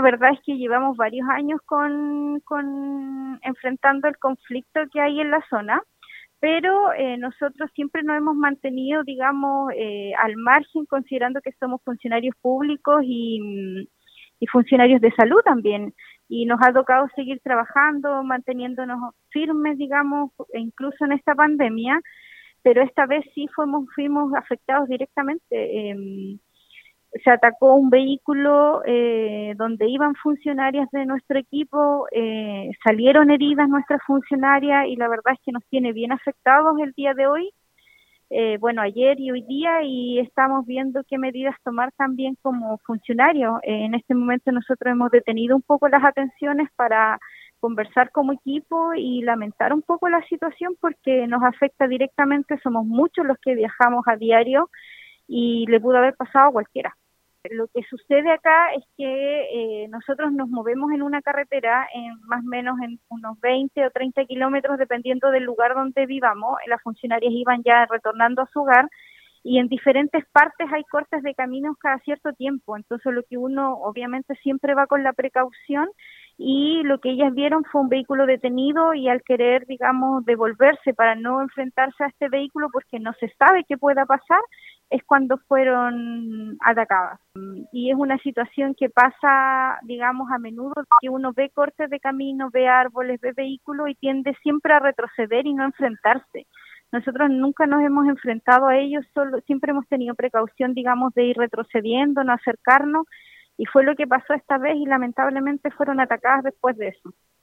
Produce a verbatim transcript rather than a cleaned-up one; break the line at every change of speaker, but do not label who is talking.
verdad es que llevamos varios años con, con enfrentando el conflicto que hay en la zona, pero eh, nosotros siempre nos hemos mantenido, digamos, eh, al margen, considerando que somos funcionarios públicos y, y funcionarios de salud también, y nos ha tocado seguir trabajando, manteniéndonos firmes, digamos, e incluso en esta pandemia, pero esta vez sí fuimos, fuimos afectados directamente. Eh, se atacó un vehículo eh, donde iban funcionarias de nuestro equipo, eh, salieron heridas nuestras funcionarias y la verdad es que nos tiene bien afectados el día de hoy, eh, bueno, ayer y hoy día, y estamos viendo qué medidas tomar también como funcionarios. Eh, en este momento nosotros hemos detenido un poco las atenciones para conversar como equipo y lamentar un poco la situación porque nos afecta directamente, somos muchos los que viajamos a diario y le pudo haber pasado a cualquiera. Lo que sucede acá es que eh, nosotros nos movemos en una carretera en más o menos en unos veinte o treinta kilómetros, dependiendo del lugar donde vivamos. Las funcionarias iban ya retornando a su hogar y en diferentes partes hay cortes de caminos cada cierto tiempo. Entonces lo que uno obviamente siempre va con la precaución, y lo que ellas vieron fue un vehículo detenido y al querer, digamos, devolverse para no enfrentarse a este vehículo porque no se sabe qué pueda pasar, es cuando fueron atacadas. Y es una situación que pasa, digamos, a menudo, que uno ve cortes de camino, ve árboles, ve vehículos y tiende siempre a retroceder y no enfrentarse. Nosotros nunca nos hemos enfrentado a ellos, solo, siempre hemos tenido precaución, digamos, de ir retrocediendo, no acercarnos, y fue lo que pasó esta vez y lamentablemente fueron atacadas después de eso.